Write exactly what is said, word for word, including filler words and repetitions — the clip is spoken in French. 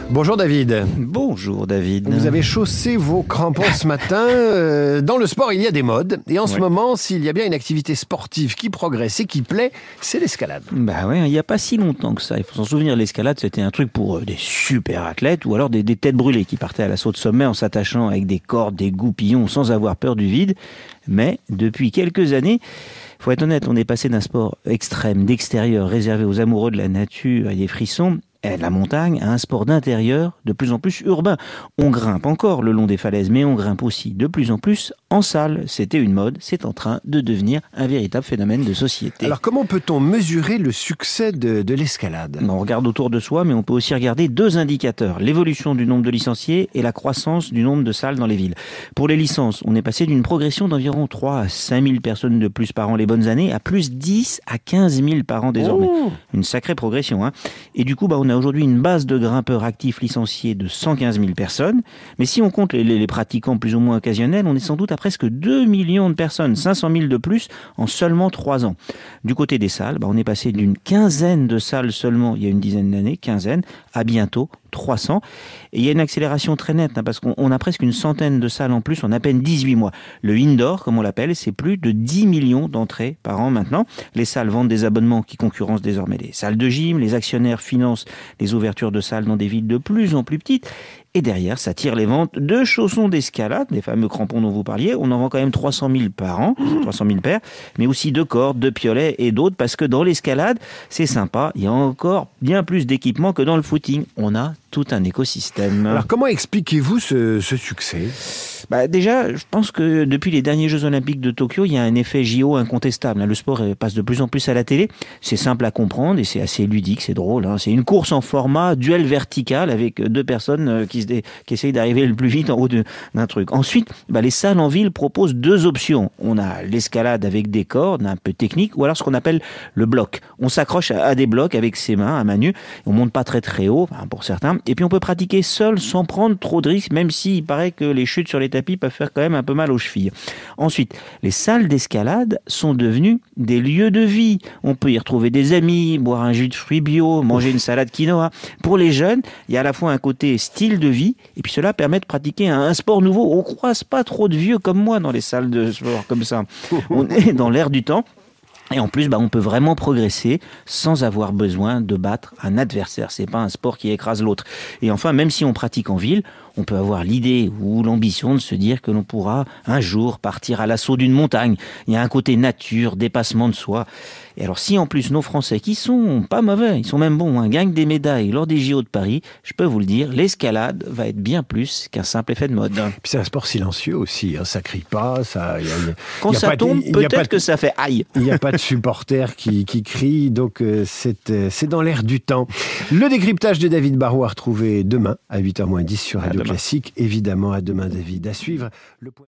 Bonjour David. Bonjour David. Vous avez chaussé vos crampons ce matin. Euh, dans le sport, il y a des modes. Et en ce Ouais. moment, s'il y a bien une activité sportive qui progresse et qui plaît, c'est l'escalade. Bah ouais, il n'y a pas si longtemps que ça. Il faut s'en souvenir, l'escalade, c'était un truc pour euh, des super athlètes ou alors des, des têtes brûlées qui partaient à l'assaut de sommet en s'attachant avec des cordes, des goupillons sans avoir peur du vide. Mais depuis quelques années, faut être honnête, on est passé d'un sport extrême, d'extérieur, réservé aux amoureux de la nature et des frissons, et de la montagne, à un sport d'intérieur de plus en plus urbain. On grimpe encore le long des falaises, mais on grimpe aussi de plus en plus en salle. C'était une mode, c'est en train de devenir un véritable phénomène de société. Alors comment peut-on mesurer le succès de, de l'escalade ? On regarde autour de soi, mais on peut aussi regarder deux indicateurs, l'évolution du nombre de licenciés et la croissance du nombre de salles dans les villes. Pour les licences, on est passé d'une progression d'environ trois à cinq mille personnes de plus par an les bonnes années à plus dix à quinze mille par an désormais. Oh. Une sacrée progression, hein. Et du coup, bah, on a aujourd'hui une base de grimpeurs actifs licenciés de cent quinze mille personnes. Mais si on compte les, les, les pratiquants plus ou moins occasionnels, on est sans doute à presque deux millions de personnes, cinq cent mille de plus en seulement trois ans. Du côté des salles, bah, on est passé d'une quinzaine de salles seulement il y a une dizaine d'années, quinzaine, à bientôt trois cents. Et il y a une accélération très nette, hein, parce qu'on on a presque une centaine de salles en plus en à peine dix-huit mois. Le indoor, comme on l'appelle, c'est plus de dix millions d'entrées par an maintenant. Les salles vendent des abonnements qui concurrencent désormais les salles de gym. Les actionnaires financent les ouvertures de salles dans des villes de plus en plus petites. Et derrière, ça tire les ventes de chaussons d'escalade, les fameux crampons dont vous parliez. On en vend quand même trois cent mille par an, trois cent mille paires, mais aussi de cordes, de piolets et d'autres, parce que dans l'escalade, c'est sympa, il y a encore bien plus d'équipements que dans le footing. On a tout un écosystème. Alors comment expliquez-vous ce, ce succès ? Bah déjà, je pense que depuis les derniers Jeux Olympiques de Tokyo, il y a un effet J O incontestable. Le sport passe de plus en plus à la télé. C'est simple à comprendre et c'est assez ludique, c'est drôle. Hein. C'est une course en format duel vertical avec deux personnes qui, se dé... qui essayent d'arriver le plus vite en haut de... d'un truc. Ensuite, bah, les salles en ville proposent deux options. On a l'escalade avec des cordes, un peu technique, ou alors ce qu'on appelle le bloc. On s'accroche à des blocs avec ses mains à main nue. On monte pas très très haut, enfin, pour certains. Et puis on peut pratiquer seul sans prendre trop de risques, même s'il paraît que les chutes sur les tapis peuvent faire quand même un peu mal aux chevilles. Ensuite, les salles d'escalade sont devenues des lieux de vie. On peut y retrouver des amis, boire un jus de fruits bio, manger une salade quinoa. Pour les jeunes, il y a à la fois un côté style de vie, et puis cela permet de pratiquer un, un sport nouveau. On croise pas trop de vieux comme moi dans les salles de sport comme ça. On est dans l'air du temps. Et en plus, bah, on peut vraiment progresser sans avoir besoin de battre un adversaire. C'est pas un sport qui écrase l'autre. Et enfin, même si on pratique en ville, on peut avoir l'idée ou l'ambition de se dire que l'on pourra un jour partir à l'assaut d'une montagne. Il y a un côté nature, dépassement de soi. Et alors, si en plus nos Français, qui sont pas mauvais, ils sont même bons, hein, gagnent des médailles lors des J O de Paris, je peux vous le dire, l'escalade va être bien plus qu'un simple effet de mode. Puis c'est un sport silencieux aussi, hein, ça crie pas, ça. Y a, y a, Quand y a ça pas de- tombe, y a peut-être pas de- que ça fait aïe. Il n'y a pas de supporters qui, qui crient, donc euh, c'est, euh, c'est dans l'air du temps. Le décryptage de David Barrault à retrouver demain à huit heures moins dix sur Radio demain. Classique. Évidemment, à demain David. À suivre. Le point...